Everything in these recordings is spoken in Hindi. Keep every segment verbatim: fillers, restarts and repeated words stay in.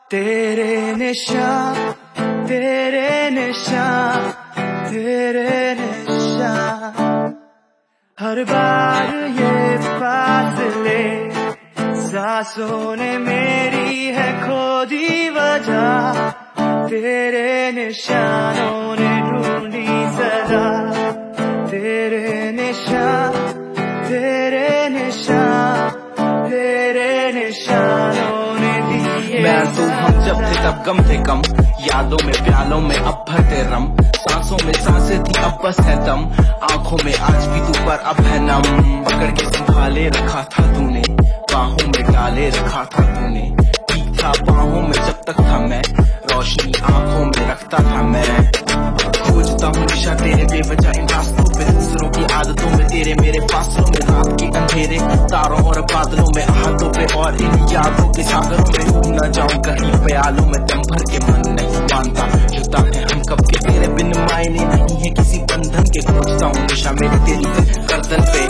तेरे निशान तेरे निशान तेरे निशान, हर बार ये फासले सांसों ने मेरी है खो दी वजह, तेरे निशानों ने ढूंढी सदा। तेरे निशान तेरे निशान तेरे निशानों ने दिए। मैं तू हम जब थे तब गम थे कम, यादों में प्यालों में अब भरते रम, सांसों में सांसें थी अब बस है दम, आंखों में आज भी तू पर अब है नम। पकड़ के संभाले रखा था तूने, बाहों में डाले रखा था तूने, ठीक था बाहों में जब तक था मैं, रोशनी आंखों में रखता था मैं। खोजता हूँ निशा तेरे बेवजह इन रास्तों पे, दूसरों की आदतों में, तेरे मेरे फासलों में, रात के अंधेरे तारों और बादलों में, हाथों पे और इन यादों के सागरों में डूब न जाऊं कहीं प्यालों में। दम भर के मन नहीं मानता जुदा है हम कब के, तेरे बिन मायने नहीं है किसी बंधन के। खोजता हूँ निशा मेरी तेरी गर्दन पे।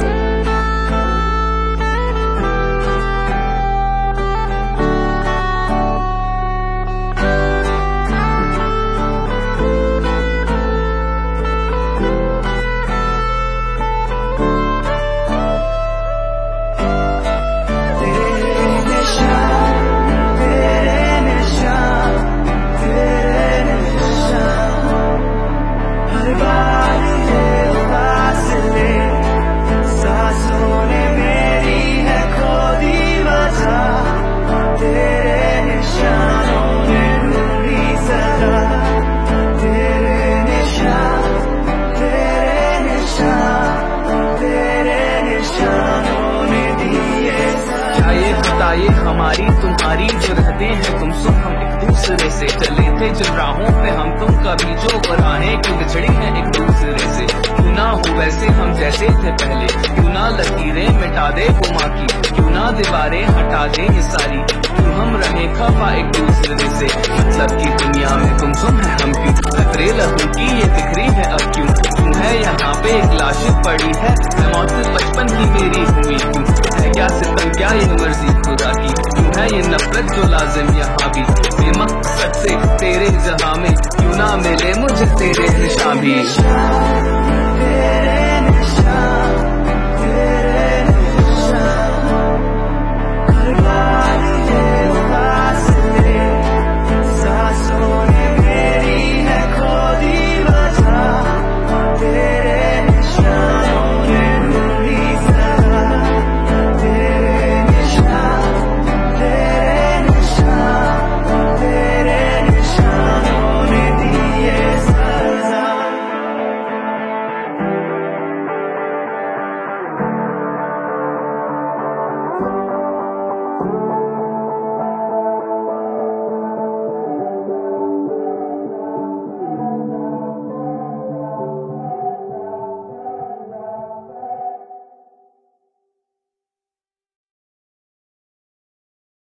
ये हमारी तुम्हारी जो रहते हैं तुम सुन हम एक दूसरे से, चले थे जिन राहों पे हम तुम कभी जो बराने क्यों बिछड़ी हैं एक दूसरे से। क्यों ना हो वैसे हम जैसे थे पहले, क्यों ना लकीरें मिटा दे गुमा की, क्यों ना दीवारें हटा दे ये सारी, क्यों हम रहे खफा एक दूसरे से। मतलब की दुनिया में तुम सुन है हम क्यों, खतरे लहू की ये बिखरी है अब क्यों, क्यों है यहाँ पे एक लाश पड़ी है, मौत बचपन की मेरी हुई क्यों है, क्या सितम क्या ये मर्जी खुदा की, क्यों है ये नफरत जो लाजिम यहाँ भी, बेमकसद से तेरे जहां में क्यों ना मिले मुझे तेरे निशान भी।